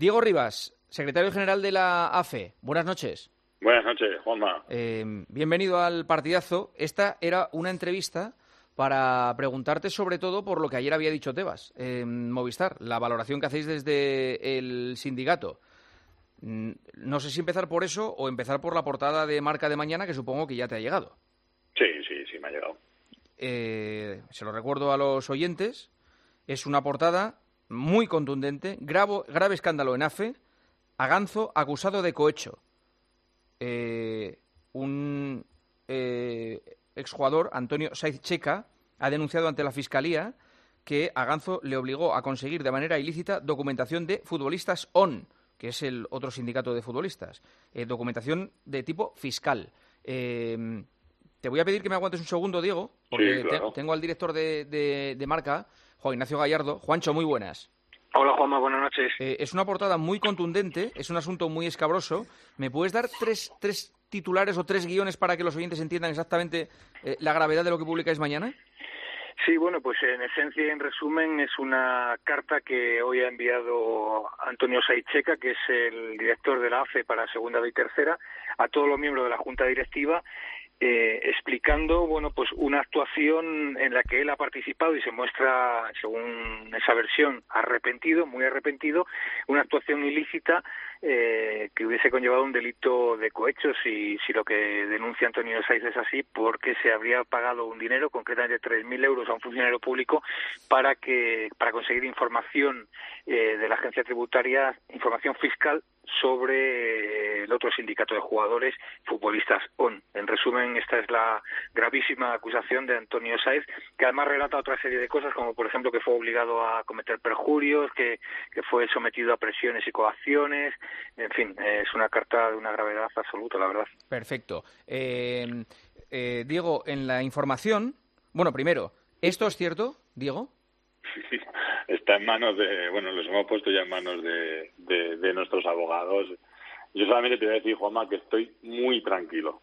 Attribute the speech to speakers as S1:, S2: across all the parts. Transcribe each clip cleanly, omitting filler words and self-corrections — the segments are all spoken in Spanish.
S1: Diego Rivas, secretario general de la AFE. Buenas noches.
S2: Buenas noches, Juanma.
S1: Bienvenido al partidazo. Esta era una entrevista para preguntarte sobre todo por lo que ayer había dicho Tebas en Movistar, la valoración que hacéis desde el sindicato. No sé si empezar por eso o empezar por la portada de Marca de mañana, que supongo que ya te ha llegado.
S2: Sí, me ha llegado.
S1: Se lo recuerdo a los oyentes. Es una portada muy contundente. Grave escándalo en AFE. Aganzo acusado de cohecho. Un exjugador, Antonio Saiz Checa, ha denunciado ante la Fiscalía que Aganzo le obligó a conseguir de manera ilícita documentación de Futbolistas ON, que es el otro sindicato de futbolistas. Documentación de tipo fiscal. Te voy a pedir que me aguantes un segundo, Diego, porque
S2: sí, claro.
S1: Tengo al director de Marca, Juan Ignacio Gallardo. Juancho, muy buenas.
S3: Hola, Juanma, buenas noches.
S1: Es una portada muy contundente, es un asunto muy escabroso. ¿Me puedes dar tres titulares o tres guiones para que los oyentes entiendan exactamente la gravedad de lo que publicáis mañana?
S3: Sí, bueno, pues en esencia y en resumen es una carta que hoy ha enviado Antonio Saiz Checa, que es el director de la AFE para segunda y tercera, a todos los miembros de la Junta Directiva, explicando, bueno, pues una actuación en la que él ha participado y se muestra, según esa versión, arrepentido, muy arrepentido, una actuación ilícita que hubiese conllevado un delito de cohecho si lo que denuncia Antonio Saiz es así, porque se habría pagado un dinero, concretamente 3.000 euros a un funcionario público para conseguir información de la agencia tributaria, información fiscal sobre el otro sindicato de jugadores, Futbolistas ON. En resumen, esta es la gravísima acusación de Antonio Saiz, que además relata otra serie de cosas, como por ejemplo que fue obligado a cometer perjurios, que fue sometido a presiones y coacciones. En fin, es una carta de una gravedad absoluta, la verdad.
S1: Perfecto. Diego, en la información... Bueno, primero, ¿esto es cierto, Diego?
S2: Está en manos los hemos puesto ya en manos de nuestros abogados. Yo solamente te voy a decir, Juanma, que estoy muy tranquilo.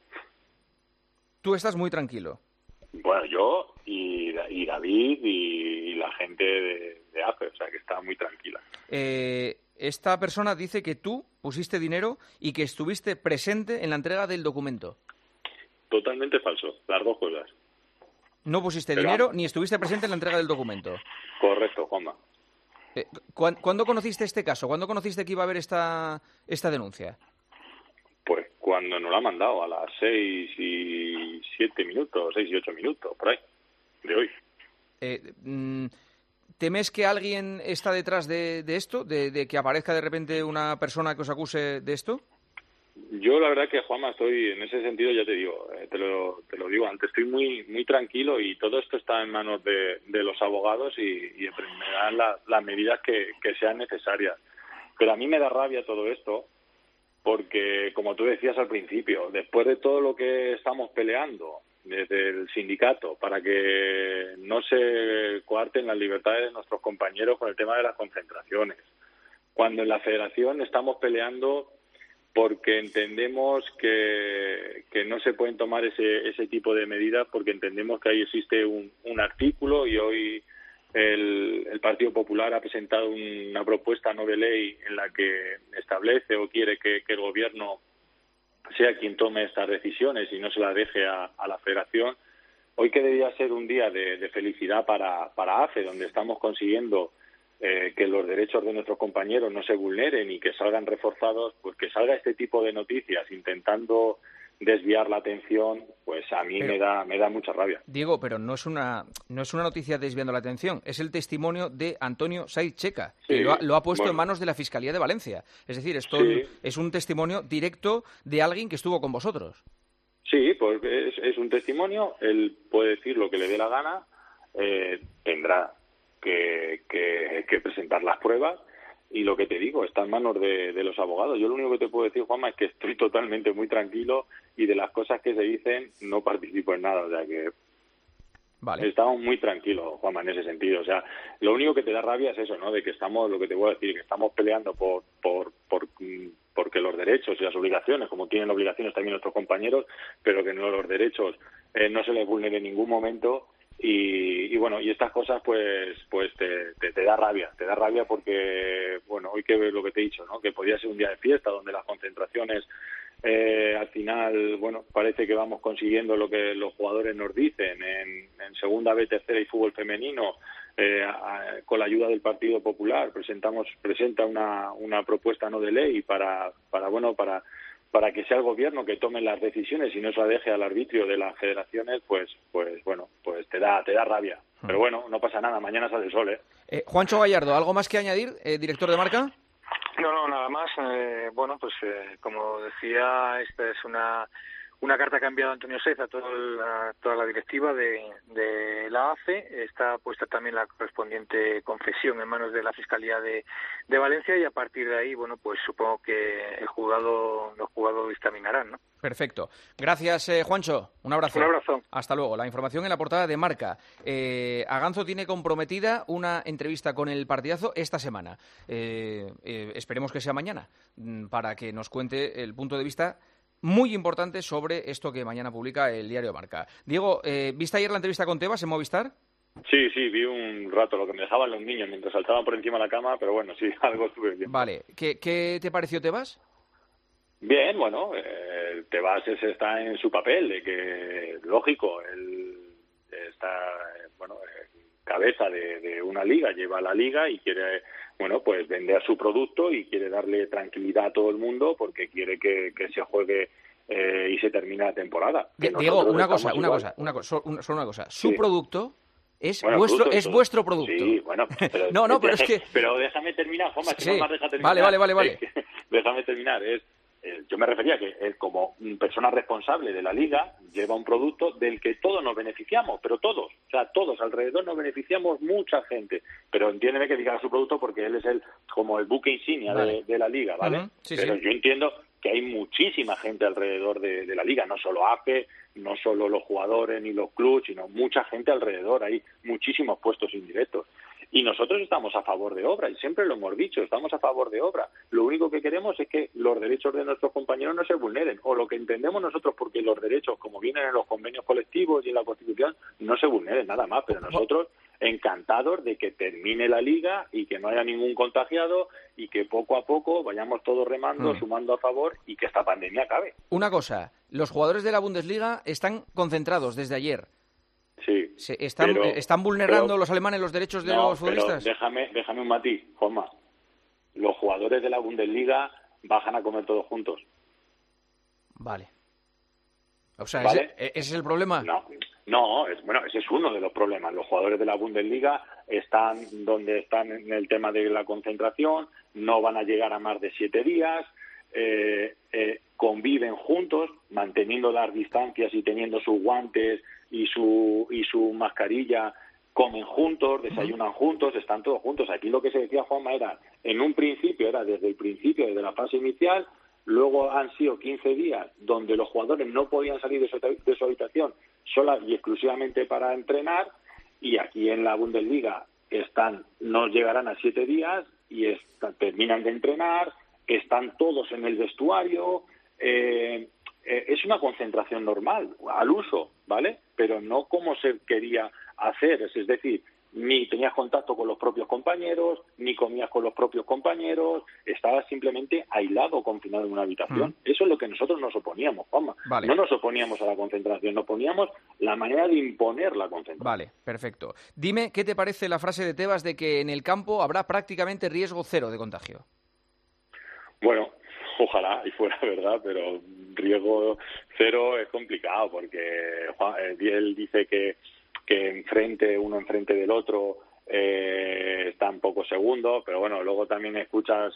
S1: Tú estás muy tranquilo.
S2: Bueno, yo y David y la gente de AFE, o sea, que está muy tranquila.
S1: Esta persona dice que tú pusiste dinero y que estuviste presente en la entrega del documento.
S2: Totalmente falso, las dos cosas.
S1: No pusiste dinero ni estuviste presente en la entrega del documento.
S2: Correcto, Juanma.
S1: ¿Cuándo conociste este caso? ¿Cuándo conociste que iba a haber esta denuncia?
S2: Pues cuando nos la ha mandado, a las 6 y 7 minutos, 6 y 8 minutos, por ahí, de hoy.
S1: ¿Temes que alguien está detrás de esto? ¿De que aparezca de repente una persona que os acuse de esto?
S2: Yo la verdad que, Juanma, estoy en ese sentido, ya te digo, te lo digo antes, estoy muy muy tranquilo y todo esto está en manos de los abogados y me dan las medidas que sean necesarias. Pero a mí me da rabia todo esto porque, como tú decías al principio, después de todo lo que estamos peleando desde el sindicato para que no se coarten las libertades de nuestros compañeros con el tema de las concentraciones, cuando en la federación estamos peleando porque entendemos que no se pueden tomar ese tipo de medidas, porque entendemos que ahí existe un artículo y hoy el Partido Popular ha presentado una propuesta no de ley en la que establece o quiere que el gobierno sea quien tome estas decisiones y no se las deje a la federación. Hoy que debía ser un día de felicidad para AFE, donde estamos consiguiendo que los derechos de nuestros compañeros no se vulneren y que salgan reforzados, pues que salga este tipo de noticias intentando desviar la atención, pues a mí me da mucha rabia.
S1: Diego, pero no es una noticia desviando la atención, es el testimonio de Antonio Saiz Checa, que lo ha puesto en manos de la Fiscalía de Valencia. Es decir, esto es un testimonio directo de alguien que estuvo con vosotros.
S2: Sí, pues es un testimonio, él puede decir lo que le dé la gana, tendrá que presentar las pruebas y lo que te digo está en manos de los abogados. Yo lo único que te puedo decir, Juanma, es que estoy totalmente muy tranquilo y de las cosas que se dicen no participo en nada, o sea que estamos muy tranquilos, Juanma, en ese sentido. O sea, lo único que te da rabia es eso, ¿no? De que estamos, lo que te voy a decir, que estamos peleando porque los derechos y las obligaciones, como tienen obligaciones también nuestros compañeros, pero que no los derechos no se les vulnere en ningún momento. Y bueno, y estas cosas pues te da rabia porque, bueno, hoy que ves lo que te he dicho, ¿no? Que podía ser un día de fiesta donde las concentraciones al final, bueno, parece que vamos consiguiendo lo que los jugadores nos dicen en segunda B, tercera y fútbol femenino. Con la ayuda del Partido Popular presenta una propuesta no de ley para que sea el gobierno que tome las decisiones y no se la deje al arbitrio de las federaciones, pues te da rabia. Pero bueno, no pasa nada, mañana sale el sol,
S1: Juancho Gallardo, ¿algo más que añadir, director de Marca?
S3: No, nada más. Bueno, pues como decía, esta es una carta que ha enviado Antonio Saiz a toda la directiva de la AFE. Está puesta también la correspondiente confesión en manos de la Fiscalía de Valencia y a partir de ahí, bueno, pues supongo que los juzgados dictaminarán, ¿no?
S1: Perfecto. Gracias, Juancho. Un abrazo.
S3: Un abrazo.
S1: Hasta luego. La información en la portada de Marca. Aganzo tiene comprometida una entrevista con el Partidazo esta semana. Esperemos que sea mañana, para que nos cuente el punto de vista muy importante sobre esto que mañana publica el diario Marca. Diego, ¿viste ayer la entrevista con Tebas en Movistar?
S2: Sí, vi un rato lo que me dejaban los niños mientras saltaban por encima de la cama, pero bueno, sí, algo estuve viendo.
S1: Vale. ¿Qué te pareció Tebas?
S2: Bien, bueno, Tebas está en su papel, de que, lógico, él está, cabeza de una liga, lleva la liga y quiere, bueno, pues vender su producto y quiere darle tranquilidad a todo el mundo porque quiere que se juegue y se termine la temporada.
S1: Diego, una cosa. Su
S2: sí.
S1: Producto es
S2: producto,
S1: vuestro producto.
S2: Sí, bueno, pero,
S1: pero es que...
S2: Pero déjame terminar, Juanma,
S1: sí.
S2: Si no me deja terminar.
S1: Vale.
S2: Déjame terminar, yo me refería que él, como persona responsable de la Liga, lleva un producto del que todos nos beneficiamos, pero todos alrededor nos beneficiamos mucha gente. Pero entiéndeme que diga su producto porque él es como el buque insignia de la Liga, ¿vale?
S1: Uh-huh. Sí,
S2: pero yo entiendo que hay muchísima gente alrededor de la Liga, no solo AFE, no solo los jugadores ni los clubes, sino mucha gente alrededor, hay muchísimos puestos indirectos. Y nosotros estamos a favor de obra, y siempre lo hemos dicho, estamos a favor de obra. Lo único que queremos es que los derechos de nuestros compañeros no se vulneren, o lo que entendemos nosotros, porque los derechos, como vienen en los convenios colectivos y en la Constitución, no se vulneren, nada más. Pero nosotros encantados de que termine la Liga y que no haya ningún contagiado y que poco a poco vayamos todos remando, sumando a favor y que esta pandemia acabe.
S1: Una cosa, los jugadores de la Bundesliga están concentrados desde ayer.
S2: Sí.
S1: ¿Están vulnerando los alemanes los derechos de los futbolistas?
S2: Déjame un matiz, Juanma. Los jugadores de la Bundesliga bajan a comer todos juntos.
S1: Vale. O sea,
S2: ¿Vale?
S1: ¿ese es el problema?
S2: No, ese es uno de los problemas. Los jugadores de la Bundesliga están donde están en el tema de la concentración, no van a llegar a más de 7 días, conviven juntos, manteniendo las distancias y teniendo sus guantes y su mascarilla, comen juntos, desayunan juntos, están todos juntos. Aquí lo que se decía, Juanma, desde el principio, desde la fase inicial. Luego han sido 15 días donde los jugadores no podían salir de su habitación sola y exclusivamente para entrenar, y aquí en la Bundesliga no llegarán a 7 días y terminan de entrenar, están todos en el vestuario. Es una concentración normal, al uso, ¿vale? Pero no como se quería hacer, es decir, ni tenías contacto con los propios compañeros, ni comías con los propios compañeros, estabas simplemente aislado, confinado en una habitación. Eso es lo que nosotros nos oponíamos, Juanma.
S1: Vale.
S2: No nos oponíamos a la concentración, nos oponíamos la manera de imponer la concentración.
S1: Vale, perfecto. Dime, ¿qué te parece la frase de Tebas de que en el campo habrá prácticamente riesgo cero de contagio?
S2: Bueno, ojalá y fuera verdad, pero riesgo cero es complicado porque él dice que uno enfrente del otro están pocos segundos, pero bueno, luego también escuchas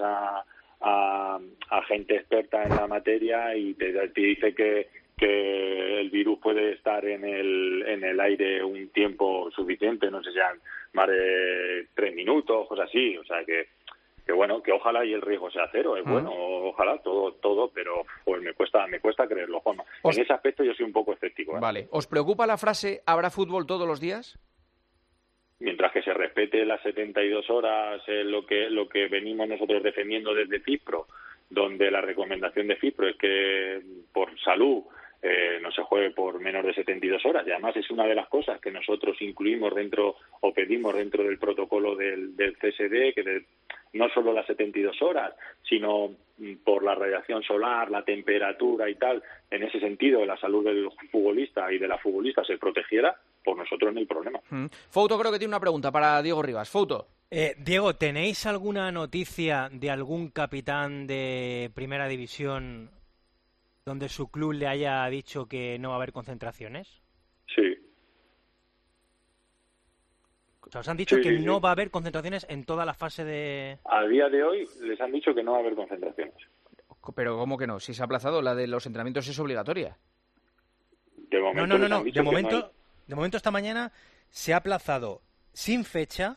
S2: a gente experta en la materia y te dice que el virus puede estar en el aire un tiempo suficiente, no sé si sean más de 3 minutos, cosas así, o sea que bueno, que ojalá y el riesgo sea cero, es bueno, ojalá todo, pero pues me cuesta creerlo, Juanma. En ese aspecto yo soy un poco escéptico.
S1: Vale. ¿Os preocupa la frase ¿habrá fútbol todos los días?
S2: Mientras que se respete las 72 horas, lo que venimos nosotros defendiendo desde FIPRO, donde la recomendación de FIPRO es que por salud no se juegue por menos de 72 horas. Y además es una de las cosas que nosotros incluimos dentro o pedimos dentro del protocolo del CSD, que no solo las 72 horas, sino por la radiación solar, la temperatura y tal, en ese sentido la salud del futbolista y de la futbolista se protegiera, por nosotros no hay problema.
S1: Fouto creo que tiene una pregunta para Diego Rivas. Fouto.
S4: Diego, ¿tenéis alguna noticia de algún capitán de Primera División donde su club le haya dicho que no va a haber concentraciones?
S2: Sí.
S4: O sea, os han dicho que no va a haber concentraciones en toda la fase de...
S2: A día de hoy les han dicho que no va a haber concentraciones.
S1: Pero ¿cómo que no? Si se ha aplazado, la de los entrenamientos es obligatoria.
S2: De momento
S4: No. De momento esta mañana se ha aplazado sin fecha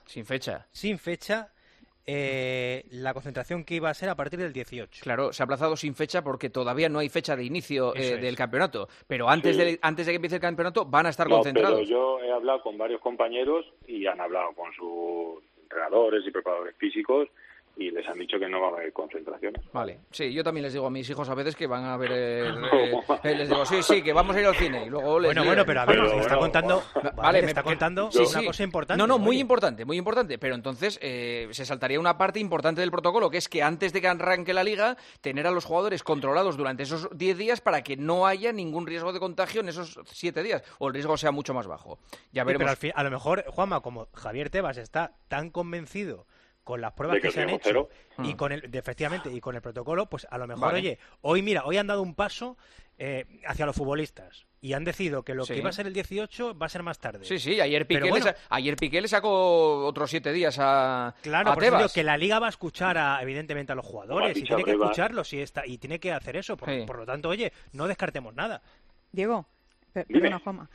S4: la concentración que iba a ser a partir del 18.
S1: Claro, se ha aplazado sin fecha porque todavía no hay fecha de inicio del campeonato. Pero antes de que empiece el campeonato van a estar concentrados.
S2: Pero yo he hablado con varios compañeros y han hablado con sus entrenadores y preparadores físicos y les han dicho que no va a haber concentraciones.
S1: Vale, sí, yo también les digo a mis hijos a veces que van a ver... les digo, sí, que vamos a ir al cine. Y luego les
S4: bueno, pero a ver, me está contando... Vale, me está contando una cosa importante.
S1: No, muy importante. Pero entonces se saltaría una parte importante del protocolo, que es que antes de que arranque la Liga, tener a los jugadores controlados durante esos 10 días para que no haya ningún riesgo de contagio en esos 7 días, o el riesgo sea mucho más bajo. Ya veremos.
S4: Sí, pero a lo mejor, Juanma, como Javier Tebas está tan convencido con las pruebas que se han hecho y con efectivamente y con el protocolo, pues a lo mejor, oye, hoy han dado un paso hacia los futbolistas y han decidido que lo que iba a ser el 18 va a ser más tarde.
S1: Sí, ayer Piqué le sacó otros 7 días a
S4: Claro, por
S1: Tebas.
S4: eso digo que la Liga va a escuchar evidentemente a los jugadores y tiene que escucharlos y tiene que hacer eso. Por lo tanto, oye, no descartemos nada.
S5: Diego, perdona, Juanma.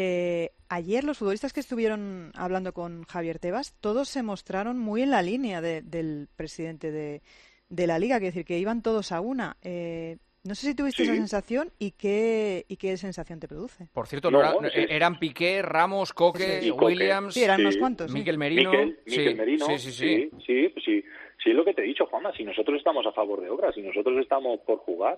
S5: Ayer los futbolistas que estuvieron hablando con Javier Tebas, todos se mostraron muy en la línea del presidente de la Liga, que decir que iban todos a una. No sé si tuviste esa sensación y qué sensación te produce.
S1: Por cierto, eran Piqué, Ramos, Coque, Williams...
S5: Sí, eran unos cuantos.
S1: Mikel Merino.
S2: Mikel Merino. Sí, es lo que te he dicho, Juanma, si nosotros estamos a favor de obras, si nosotros estamos por jugar.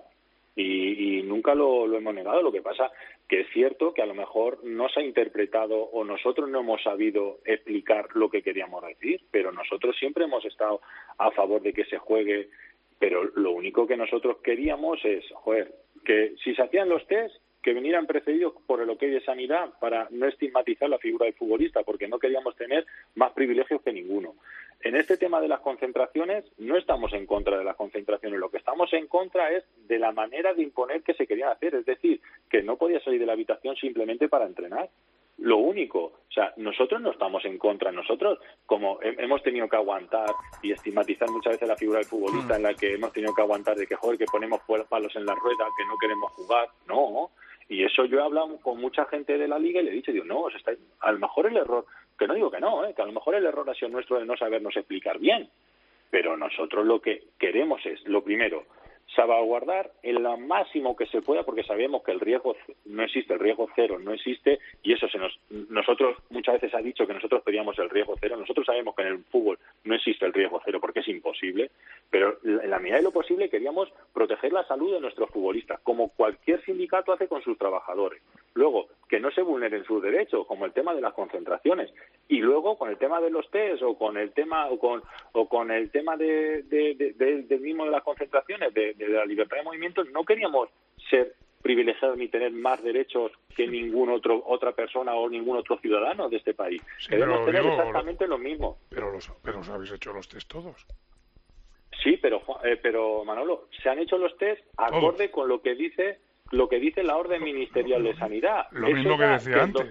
S2: Y nunca lo hemos negado. Lo que pasa que es cierto que a lo mejor no se ha interpretado o nosotros no hemos sabido explicar lo que queríamos decir, pero nosotros siempre hemos estado a favor de que se juegue, pero lo único que nosotros queríamos es, que si se hacían los test, que vinieran precedidos por el OK de sanidad para no estigmatizar la figura del futbolista, porque no queríamos tener más privilegios que ninguno. En este tema de las concentraciones, no estamos en contra de las concentraciones. Lo que estamos en contra es de la manera de imponer que se querían hacer. Es decir, que no podía salir de la habitación simplemente para entrenar. Lo único. O sea, nosotros no estamos en contra. Nosotros, como hemos tenido que aguantar y estigmatizar muchas veces la figura del futbolista, en la que hemos tenido que aguantar de que, que ponemos palos en la rueda, que no queremos jugar. No. Y eso yo he hablado con mucha gente de la Liga y le he dicho, a lo mejor el error, que no digo que no, que a lo mejor el error ha sido nuestro de no sabernos explicar bien, pero nosotros lo que queremos es, lo primero, salvaguardar en lo máximo que se pueda, porque sabemos que el riesgo no existe, el riesgo cero no existe, y eso nosotros muchas veces ha dicho que nosotros pedíamos el riesgo cero. Nosotros sabemos que en el fútbol no existe el riesgo cero porque es imposible, pero en la medida de lo posible queríamos proteger la salud de nuestros futbolistas, como cualquier sindicato hace con sus trabajadores. Luego, que no se vulneren sus derechos, como el tema de las concentraciones, y luego con el tema de los test o con el tema con el tema del mismo de las concentraciones, de la libertad de movimiento, no queríamos ser privilegiados ni tener más derechos que otra persona o ningún otro ciudadano de este país.
S6: Sí,
S2: queremos tener exactamente lo mismo.
S6: Pero os habéis hecho los test todos.
S2: Sí, pero Manolo, se han hecho los test acorde con lo que dice la orden ministerial de sanidad.
S6: Lo mismo que decía antes.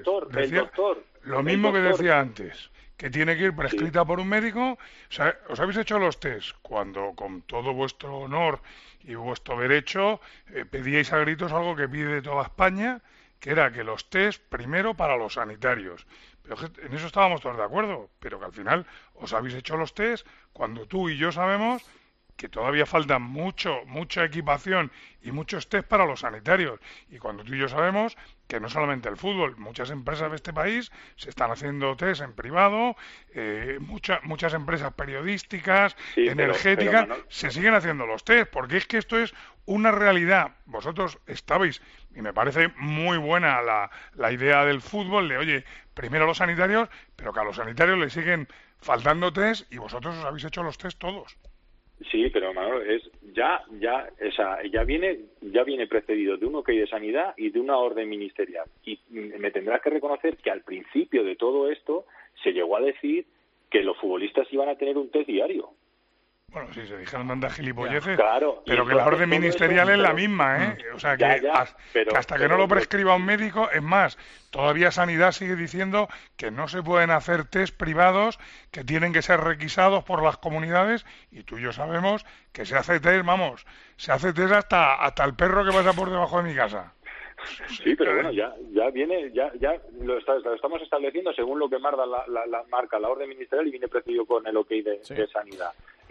S6: Lo mismo que decía antes, que tiene que ir prescrita por un médico. O sea, os habéis hecho los test cuando, con todo vuestro honor y vuestro derecho, pedíais a gritos algo que pide toda España, que era que los test primero para los sanitarios. Pero en eso estábamos todos de acuerdo, pero que al final os habéis hecho los test cuando tú y yo sabemos que todavía falta mucha equipación y muchos test para los sanitarios. Y cuando tú y yo sabemos que no solamente el fútbol, muchas empresas de este país se están haciendo test en privado, muchas empresas periodísticas, energéticas, se siguen haciendo los test, porque es que esto es una realidad. Vosotros estabais, y me parece muy buena la idea del fútbol, de oye, primero los sanitarios, pero que a los sanitarios les siguen faltando test y vosotros os habéis hecho los test todos.
S2: Sí, pero Manolo, ya viene precedido de un OK de sanidad y de una orden ministerial. Y me tendrás que reconocer que al principio de todo esto se llegó a decir que los futbolistas iban a tener un test diario.
S6: Bueno, sí, se dijeron tantas gilipolleces,
S2: claro,
S6: pero que la orden ministerial es la misma, ¿eh? O sea, que hasta que no lo prescriba un médico, es más, todavía Sanidad sigue diciendo que no se pueden hacer test privados, que tienen que ser requisados por las comunidades, y tú y yo sabemos que se hace test, se hace test hasta el perro que pasa por debajo de mi casa.
S2: Sí, pero bueno, ya lo estamos estableciendo según lo que marca la orden ministerial y viene precedido con el OK de sanidad.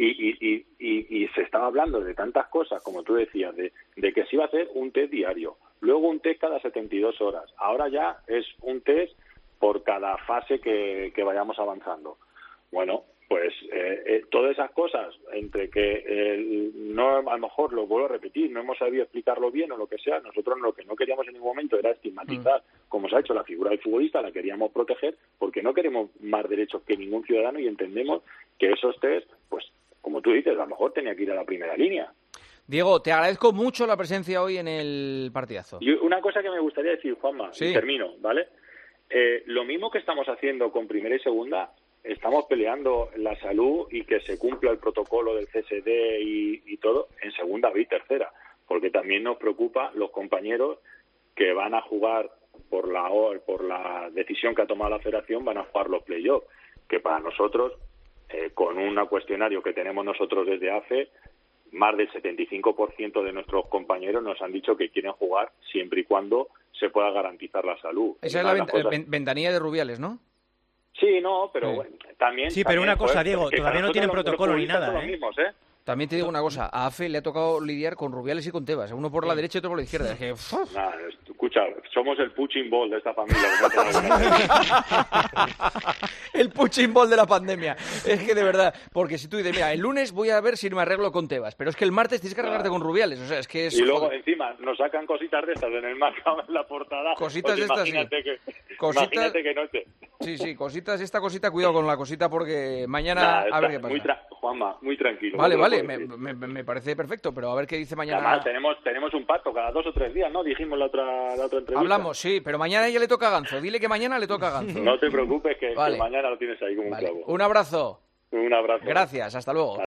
S2: Y se estaba hablando de tantas cosas, como tú decías, de que se iba a hacer un test diario, luego un test cada 72 horas. Ahora ya es un test por cada fase que vayamos avanzando. Bueno, pues todas esas cosas, entre que no, a lo mejor lo vuelvo a repetir, no hemos sabido explicarlo bien o lo que sea, nosotros lo que no queríamos en ningún momento era estigmatizar, como se ha hecho la figura del futbolista, la queríamos proteger, porque no queremos más derechos que ningún ciudadano y entendemos que esos test, pues como tú dices, a lo mejor tenía que ir a la primera línea.
S1: Diego, te agradezco mucho la presencia hoy en el partidazo.
S2: Y una cosa que me gustaría decir, Juanma, y termino, ¿vale? Lo mismo que estamos haciendo con primera y segunda, estamos peleando la salud y que se cumpla el protocolo del CSD y todo en segunda B y tercera, porque también nos preocupa los compañeros que van a jugar por la decisión que ha tomado la Federación, van a jugar los playoffs, que para nosotros, con un cuestionario que tenemos nosotros desde AFE, más del 75% de nuestros compañeros nos han dicho que quieren jugar siempre y cuando se pueda garantizar la salud.
S1: Esa es la ventanilla de Rubiales, ¿no?
S2: Sí, no, pero bueno, también...
S4: Sí, pero una cosa, Diego, todavía no tienen protocolo ni nada,
S2: los mismos, ¿eh?
S1: También te digo una cosa, a AFE le ha tocado lidiar con Rubiales y con Tebas, uno por la derecha y otro por la izquierda. Es que,
S2: escucha, somos el punching ball de esta familia.
S1: El punching ball de la pandemia. Es que de verdad, porque si tú dices, mira, el lunes voy a ver si me arreglo con Tebas, pero es que el martes tienes que arreglarte con Rubiales, o sea, es que es...
S2: Y luego encima nos sacan cositas de estas en el marcado, en la portada.
S1: Cositas de estas,
S2: imagínate que no te...
S1: Sí, esta cosita, cuidado con la cosita porque mañana a ver qué pasa.
S2: Juanma, muy tranquilo.
S1: Vale, me parece perfecto, pero a ver qué dice mañana.
S2: Además, tenemos un pacto cada 2 o 3 días, ¿no? Dijimos la otra entrevista.
S1: Hablamos, sí, pero mañana ya le toca a Ganzo. Dile que mañana le toca a Ganzo.
S2: No te preocupes, que mañana lo tienes ahí como un clavo.
S1: Un abrazo.
S2: Un abrazo.
S1: Gracias, hasta luego.